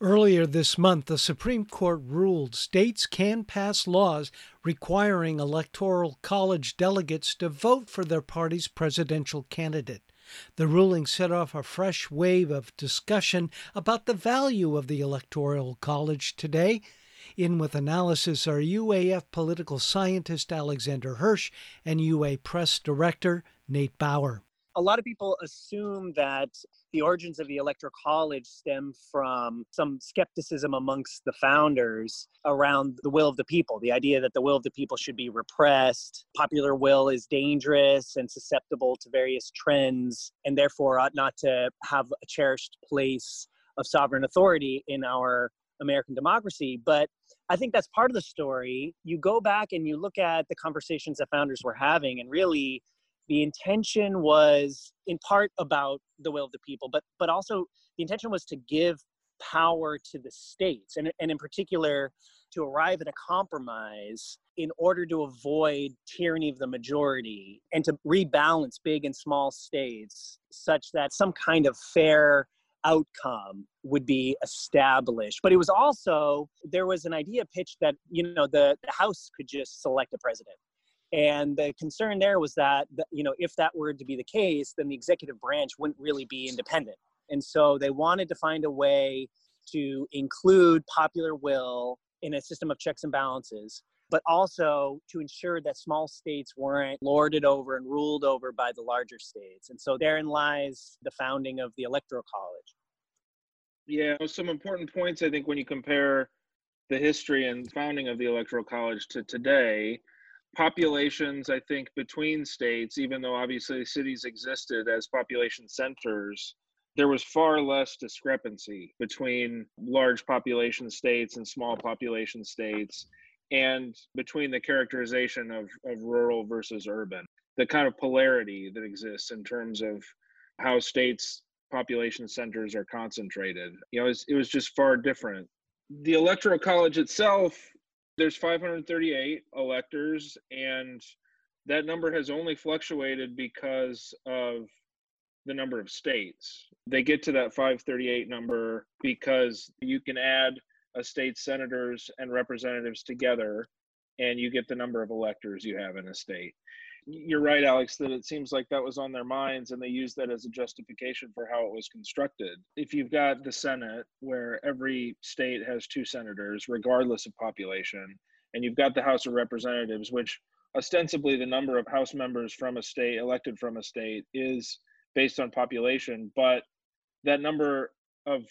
Earlier this month, the Supreme Court ruled states can pass laws requiring Electoral College delegates to vote for their party's presidential candidate. The ruling set off a fresh wave of discussion about the value of the Electoral College today. In with analysis are UAF political scientist Alexander Hirsch and UA Press Director Nate Bauer. A lot of people assume that the origins of the Electoral College stem from some skepticism amongst the founders around the will of the people, the idea that the will of the people should be repressed, popular will is dangerous and susceptible to various trends, and therefore ought not to have a cherished place of sovereign authority in our American democracy. But I think that's part of the story. You go back and you look at the conversations that founders were having, and really the intention was in part about the will of the people, but also the intention was to give power to the states, and in particular to arrive at a compromise in order to avoid tyranny of the majority and to rebalance big and small states such that some kind of fair outcome would be established. But it was also, there was an idea pitched that, the House could just select a president. And the concern there was that, if that were to be the case, then the executive branch wouldn't really be independent. And so they wanted to find a way to include popular will in a system of checks and balances, but also to ensure that small states weren't lorded over and ruled over by the larger states. And so therein lies the founding of the Electoral College. Yeah, some important points, I think, when you compare the history and founding of the Electoral College to today. Populations, I think, between states, even though obviously cities existed as population centers, there was far less discrepancy between large population states and small population states, and between the characterization of rural versus urban, the kind of polarity that exists in terms of how states' population centers are concentrated. It was just far different. The Electoral College itself, there's 538 electors, and that number has only fluctuated because of the number of states. They get to that 538 number because you can add a state's senators and representatives together, and you get the number of electors you have in a state. You're right, Alex, that it seems like that was on their minds, and they used that as a justification for how it was constructed. If you've got the Senate, where every state has 2 senators, regardless of population, and you've got the House of Representatives, which ostensibly the number of House members from a state, elected from a state, is based on population, but that number of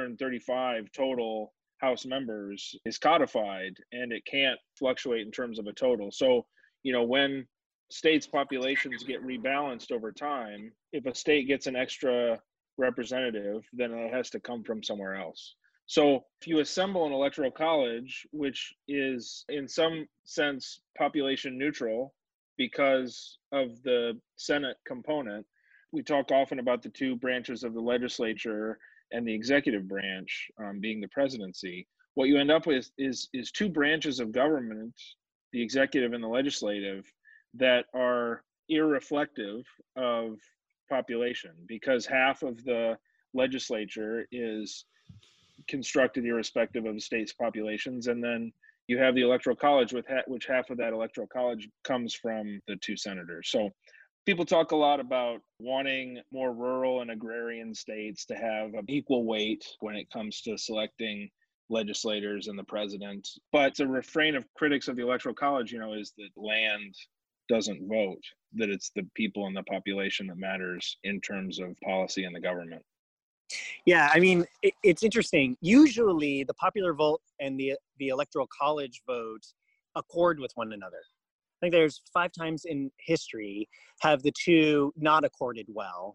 435 total House members is codified, and it can't fluctuate in terms of a total. So, when states' populations get rebalanced over time, if a state gets an extra representative, then it has to come from somewhere else. So if you assemble an electoral college, which is in some sense population neutral because of the Senate component, we talk often about the 2 branches of the legislature and the executive branch being the presidency. What you end up with is 2 branches of government, the executive and the legislative, that are irreflective of population, because half of the legislature is constructed irrespective of the state's populations, and then you have the Electoral College, which half of that Electoral College comes from the 2 senators. So people talk a lot about wanting more rural and agrarian states to have an equal weight when it comes to selecting legislators and the president. But the refrain of critics of the Electoral College, is that land doesn't vote, that it's the people and the population that matters in terms of policy and the government. Yeah, I mean, it's interesting. Usually the popular vote and the Electoral College vote accord with one another. I think there's 5 times in history have the 2 not accorded well,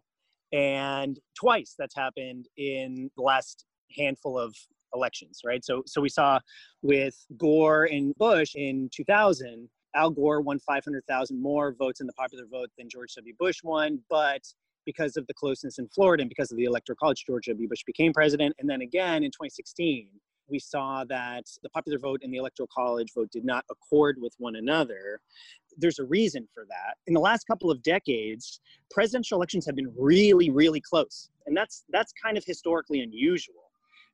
and twice that's happened in the last handful of elections, right? So we saw with Gore and Bush in 2000, Al Gore won 500,000 more votes in the popular vote than George W. Bush won, but because of the closeness in Florida and because of the Electoral College, George W. Bush became president. And then again in 2016, we saw that the popular vote and the Electoral College vote did not accord with one another. There's a reason for that. In the last couple of decades, presidential elections have been really, really close. And that's kind of historically unusual.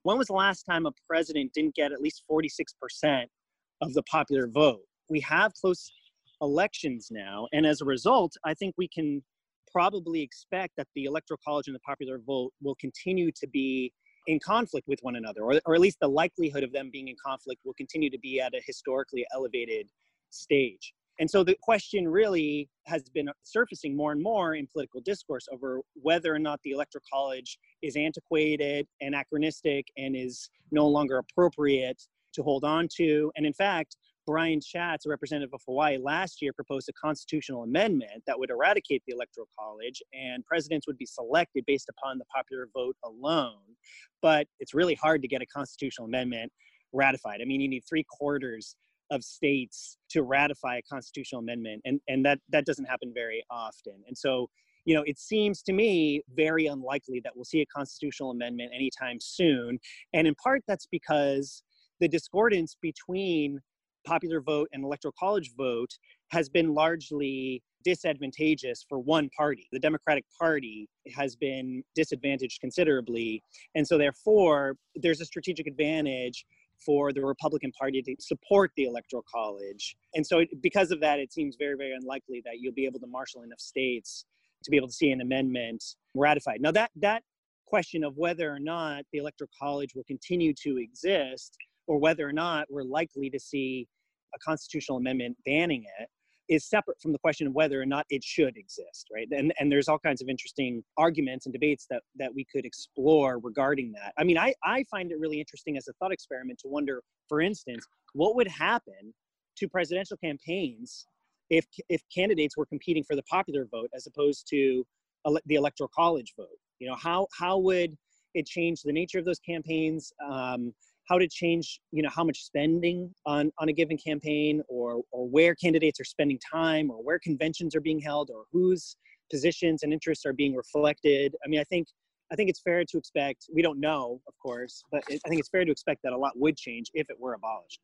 When was the last time a president didn't get at least 46% of the popular vote? We have close elections now. And as a result, I think we can probably expect that the Electoral College and the popular vote will continue to be in conflict with one another, or at least the likelihood of them being in conflict will continue to be at a historically elevated stage. And so the question really has been surfacing more and more in political discourse over whether or not the Electoral College is antiquated, anachronistic, and is no longer appropriate to hold on to. And in fact, Brian Schatz, a representative of Hawaii, last year proposed a constitutional amendment that would eradicate the Electoral College, and presidents would be selected based upon the popular vote alone. But it's really hard to get a constitutional amendment ratified. I mean, you need 3/4 of states to ratify a constitutional amendment, and that doesn't happen very often. And so, it seems to me very unlikely that we'll see a constitutional amendment anytime soon. And in part, that's because the discordance between popular vote and Electoral College vote has been largely disadvantageous for one party. The Democratic Party has been disadvantaged considerably. And so therefore, there's a strategic advantage for the Republican Party to support the Electoral College. And so because of that, it seems very, very unlikely that you'll be able to marshal enough states to be able to see an amendment ratified. Now, that question of whether or not the Electoral College will continue to exist, or whether or not we're likely to see a constitutional amendment banning it, is separate from the question of whether or not it should exist, right? And there's all kinds of interesting arguments and debates that we could explore regarding that. I mean, I find it really interesting as a thought experiment to wonder, for instance, what would happen to presidential campaigns if candidates were competing for the popular vote as opposed to the Electoral College vote? How would it change the nature of those campaigns? How to change, how much spending on a given campaign, or where candidates are spending time, or where conventions are being held, or whose positions and interests are being reflected. I mean, I think it's fair to expect, we don't know, of course, but I think it's fair to expect that a lot would change if it were abolished.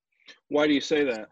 Why do you say that?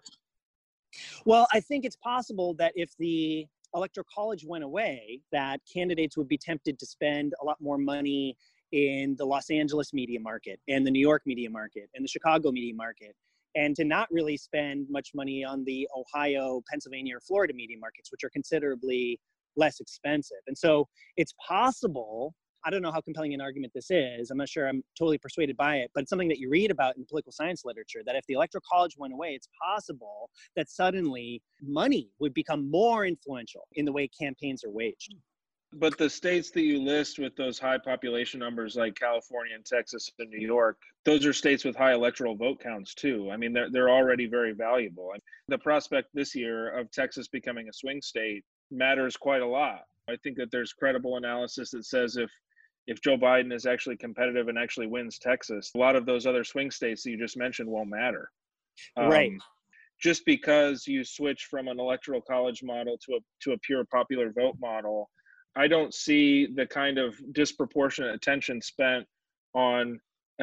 Well, I think it's possible that if the Electoral College went away, that candidates would be tempted to spend a lot more money in the Los Angeles media market and the New York media market and the Chicago media market, and to not really spend much money on the Ohio, Pennsylvania, or Florida media markets, which are considerably less expensive. And so it's possible, I don't know how compelling an argument this is, I'm not sure I'm totally persuaded by it, but it's something that you read about in political science literature, that if the Electoral College went away, it's possible that suddenly money would become more influential in the way campaigns are waged. But the states that you list with those high population numbers, like California and Texas and New York, those are states with high electoral vote counts too. I mean, they're already very valuable. And the prospect this year of Texas becoming a swing state matters quite a lot. I think that there's credible analysis that says if Joe Biden is actually competitive and actually wins Texas, a lot of those other swing states that you just mentioned won't matter. Right. Just because you switch from an Electoral College model to a pure popular vote model, I don't see the kind of disproportionate attention spent on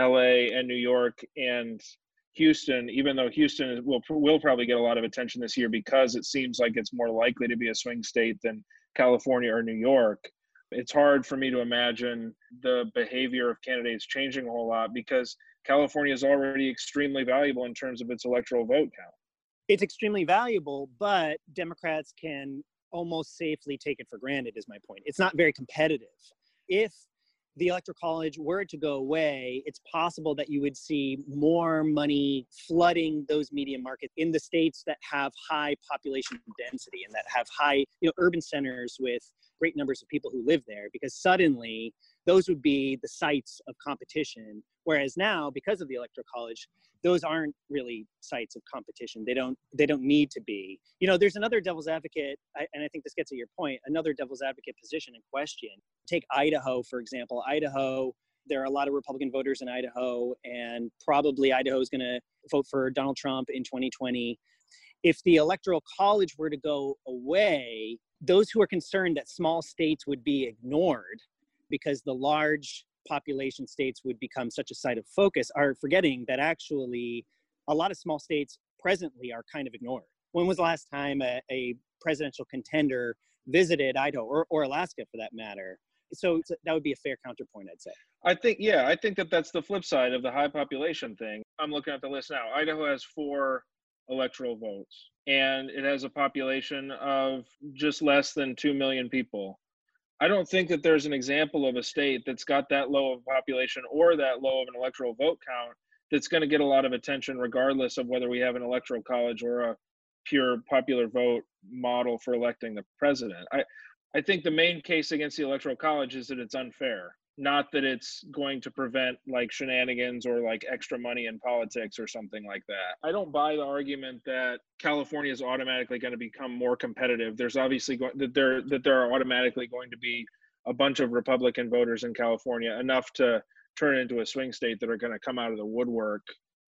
LA and New York and Houston, even though Houston will probably get a lot of attention this year because it seems like it's more likely to be a swing state than California or New York. It's hard for me to imagine the behavior of candidates changing a whole lot because California is already extremely valuable in terms of its electoral vote count. It's extremely valuable, but Democrats can almost safely take it for granted, is my point. It's not very competitive. If the Electoral College were to go away, it's possible that you would see more money flooding those media markets in the states that have high population density and that have high, urban centers with great numbers of people who live there, because suddenly those would be the sites of competition. Whereas now, because of the Electoral College, those aren't really sites of competition. They don't need to be. There's another devil's advocate, and I think this gets at your point, another devil's advocate position in question. Take Idaho, for example. Idaho, there are a lot of Republican voters in Idaho, and probably Idaho is going to vote for Donald Trump in 2020. If the Electoral College were to go away, those who are concerned that small states would be ignored because the large population states would become such a site of focus are forgetting that actually a lot of small states presently are kind of ignored. When was the last time a presidential contender visited Idaho or Alaska for that matter? So that would be a fair counterpoint, I'd say. I think that that's the flip side of the high population thing. I'm looking at the list now. Idaho has 4 electoral votes, and it has a population of just less than 2 million people. I don't think that there's an example of a state that's got that low of a population or that low of an electoral vote count that's going to get a lot of attention, regardless of whether we have an electoral college or a pure popular vote model for electing the president. I think the main case against the electoral college is that it's unfair, not that it's going to prevent like shenanigans or like extra money in politics or something like that. I don't buy the argument that California is automatically going to become more competitive. There's obviously that there are automatically going to be a bunch of Republican voters in California, enough to turn it into a swing state, that are going to come out of the woodwork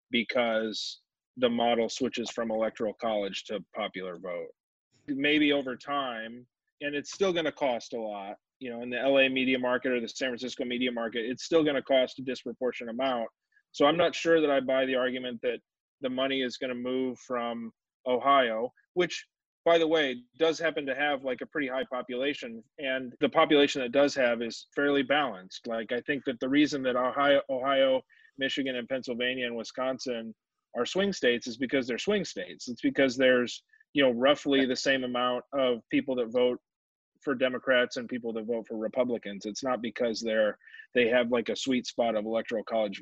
because the model switches from electoral college to popular vote. Maybe over time, and it's still going to cost a lot, you know, in the LA media market or the San Francisco media market, it's still going to cost a disproportionate amount. So I'm not sure that I buy the argument that the money is going to move from Ohio, which, by the way, does happen to have like a pretty high population. And the population that does have is fairly balanced. Like, I think that the reason that Ohio, Michigan, and Pennsylvania and Wisconsin are swing states is because they're swing states. It's because there's, you know, roughly the same amount of people that vote for Democrats and people that vote for Republicans. It's not because they have like a sweet spot of electoral college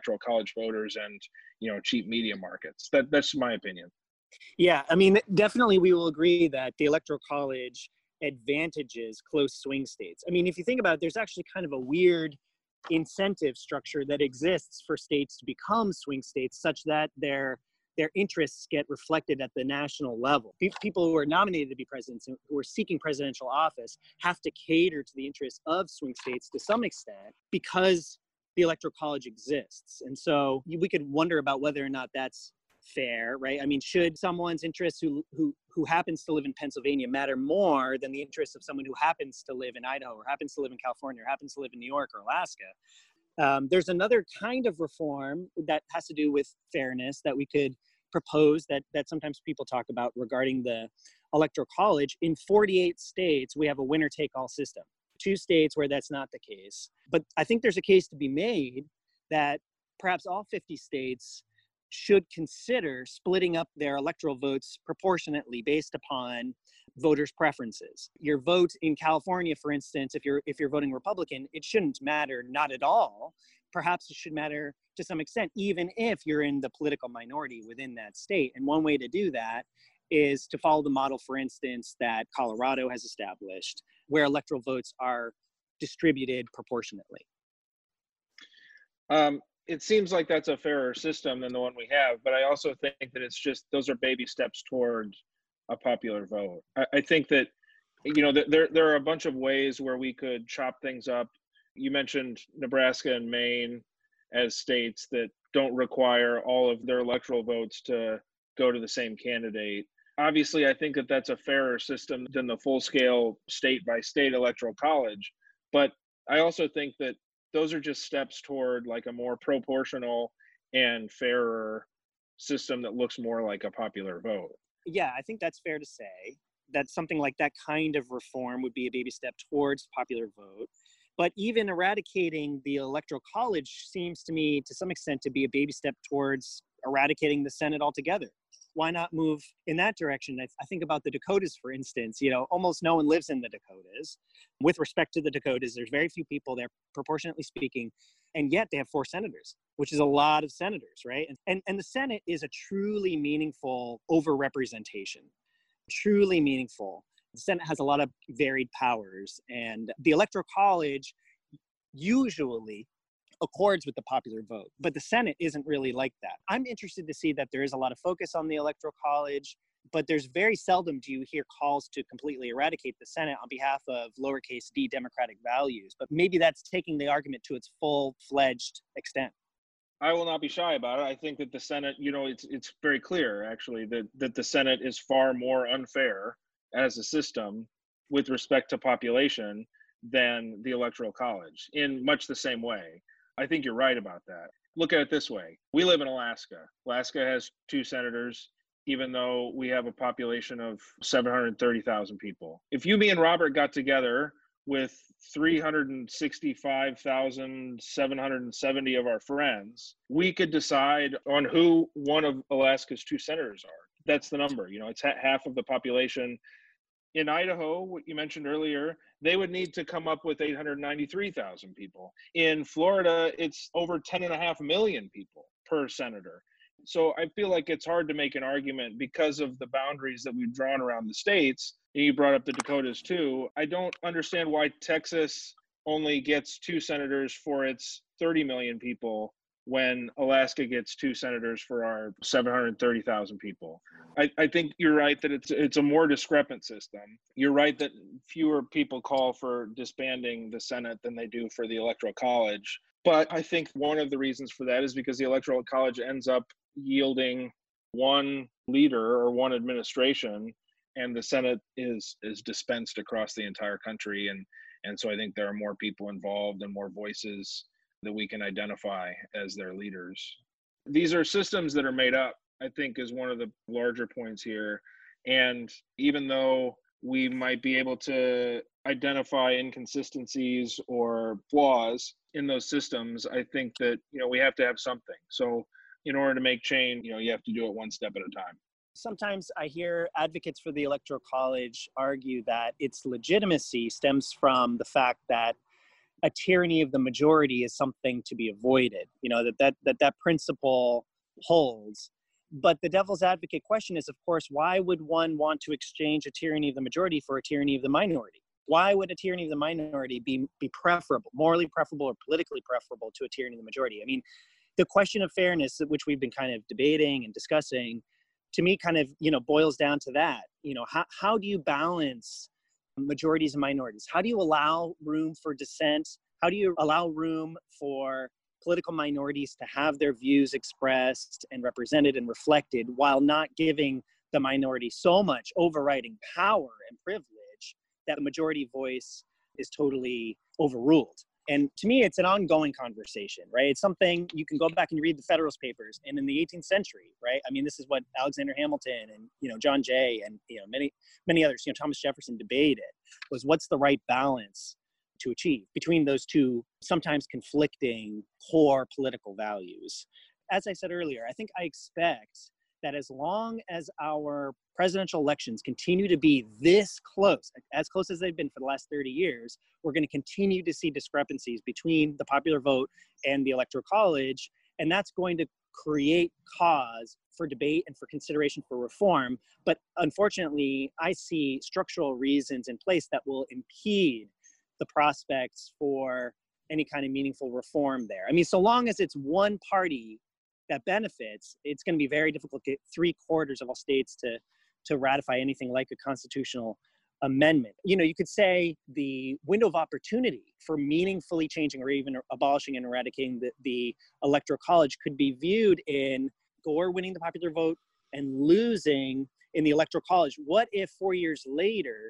voters and, you know, cheap media markets. That's my opinion. Yeah, I mean, definitely we will agree that the electoral college advantages close swing states. I mean, if you think about it, there's actually kind of a weird incentive structure that exists for states to become swing states, such that their interests get reflected at the national level. People who are nominated to be presidents, who are seeking presidential office, have to cater to the interests of swing states to some extent because the electoral college exists. And so we could wonder about whether or not that's fair, right? I mean, should someone's interests who happens to live in Pennsylvania matter more than the interests of someone who happens to live in Idaho or happens to live in California or happens to live in New York or Alaska? There's another kind of reform that has to do with fairness that we could propose that sometimes people talk about regarding the electoral college. In 48 states, we have a winner-take-all system. 2 states where that's not the case. But I think there's a case to be made that perhaps all 50 states should consider splitting up their electoral votes proportionately based upon voters' preferences. Your vote in California, for instance, if you're voting Republican, it shouldn't matter, not at all. Perhaps it should matter to some extent, even if you're in the political minority within that state. And one way to do that is to follow the model, for instance, that Colorado has established, where electoral votes are distributed proportionately. It seems like that's a fairer system than the one we have, but I also think that it's just, those are baby steps toward a popular vote. I think that, you know, there are a bunch of ways where we could chop things up. You mentioned Nebraska and Maine as states that don't require all of their electoral votes to go to the same candidate. Obviously, I think that that's a fairer system than the full-scale state-by-state electoral college. But I also think that those are just steps toward like a more proportional and fairer system that looks more like a popular vote. Yeah, I think that's fair to say that something like that kind of reform would be a baby step towards popular vote. But even eradicating the electoral college seems to me to some extent to be a baby step towards eradicating the Senate altogether. Why not move in that direction? I think about the Dakotas, for instance. You know, almost no one lives in the Dakotas. With respect to the Dakotas, there's very few people there, proportionately speaking, and yet they have 4 senators, which is a lot of senators, right? And the Senate is a truly meaningful overrepresentation, truly meaningful. The Senate has a lot of varied powers, and the Electoral College usually accords with the popular vote, but the Senate isn't really like that. I'm interested to see that there is a lot of focus on the Electoral College, but there's very seldom do you hear calls to completely eradicate the Senate on behalf of lowercase d democratic values. But maybe that's taking the argument to its full-fledged extent. I will not be shy about it. I think that the Senate, you know, it's very clear actually that the Senate is far more unfair as a system with respect to population than the Electoral College in much the same way. I think you're right about that. Look at it this way. We live in Alaska. Alaska has 2 senators, even though we have a population of 730,000 people. If you, me, and Robert got together with 365,770 of our friends, we could decide on who one of Alaska's two senators are. That's the number. It's half of the population. In Idaho, what you mentioned earlier, they would need to come up with 893,000 people. In Florida, it's over 10.5 million people per senator. So I feel like it's hard to make an argument because of the boundaries that we've drawn around the states. And you brought up the Dakotas too. I don't understand why Texas only gets two senators for its 30 million people when Alaska gets two senators for our 730,000 people. I think you're right that it's a more discrepant system. You're right that fewer people call for disbanding the Senate than they do for the Electoral College. But I think one of the reasons for that is because the Electoral College ends up yielding one leader or one administration, and the Senate is dispensed across the entire country. And so I think there are more people involved and more voices that we can identify as their leaders. These are systems that are made up, I think, is one of the larger points here. And even though we might be able to identify inconsistencies or flaws in those systems, I think that, we have to have something. So in order to make change, you have to do it one step at a time. Sometimes I hear advocates for the Electoral College argue that its legitimacy stems from the fact that a tyranny of the majority is something to be avoided, that principle holds. But the devil's advocate question is, of course, why would one want to exchange a tyranny of the majority for a tyranny of the minority? Why would a tyranny of the minority be preferable, morally preferable or politically preferable to a tyranny of the majority? I mean, the question of fairness, which we've been kind of debating and discussing, to me kind of, boils down to that. How do you balance majorities and minorities? How do you allow room for dissent? How do you allow room for political minorities to have their views expressed and represented and reflected while not giving the minority so much overriding power and privilege that the majority voice is totally overruled? And to me, it's an ongoing conversation, right? It's something you can go back and read the Federalist Papers. And in the 18th century, right? I mean, this is what Alexander Hamilton and, John Jay and, many others, Thomas Jefferson debated, was what's the right balance to achieve between those two sometimes conflicting core political values. As I said earlier, I expect that as long as our presidential elections continue to be this close, as close as they've been for the last 30 years, we're going to continue to see discrepancies between the popular vote and the Electoral College. And that's going to create cause for debate and for consideration for reform. But unfortunately, I see structural reasons in place that will impede the prospects for any kind of meaningful reform there. I mean, so long as it's one party that benefits, it's going to be very difficult to get 3/4 of all states to ratify anything like a constitutional amendment. You could say the window of opportunity for meaningfully changing or even abolishing and eradicating the Electoral College could be viewed in Gore winning the popular vote and losing in the Electoral College. What if 4 years later,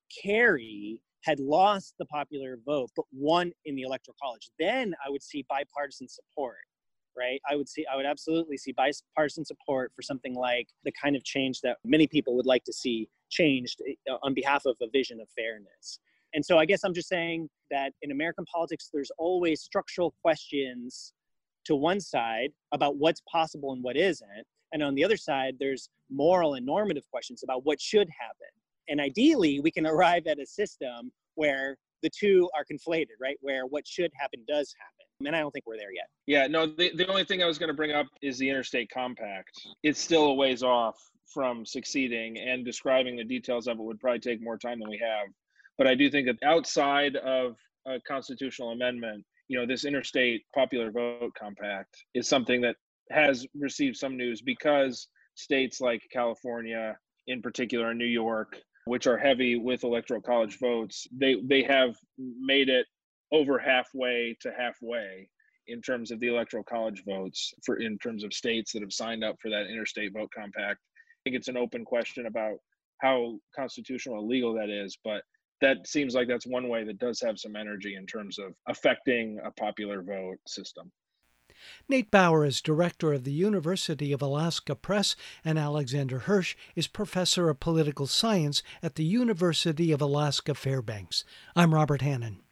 Kerry had lost the popular vote but won in the Electoral College? Then I would see bipartisan support. Right? I would absolutely see bipartisan support for something like the kind of change that many people would like to see changed on behalf of a vision of fairness. And so I guess I'm just saying that in American politics, there's always structural questions to one side about what's possible and what isn't. And on the other side, there's moral and normative questions about what should happen. And ideally, we can arrive at a system where the two are conflated, right? Where what should happen does happen. And I don't think we're there yet. Yeah, no, the only thing I was going to bring up is the Interstate Compact. It's still a ways off from succeeding, and describing the details of it would probably take more time than we have. But I do think that outside of a constitutional amendment, this Interstate Popular Vote Compact is something that has received some news because states like California, in particular, and New York, which are heavy with Electoral College votes, they have made it over halfway to halfway in terms of the Electoral College votes in terms of states that have signed up for that Interstate Vote Compact. I think it's an open question about how constitutional or legal that is, but that seems like that's one way that does have some energy in terms of affecting a popular vote system. Nate Bauer is director of the University of Alaska Press, and Alexander Hirsch is professor of political science at the University of Alaska Fairbanks. I'm Robert Hannon.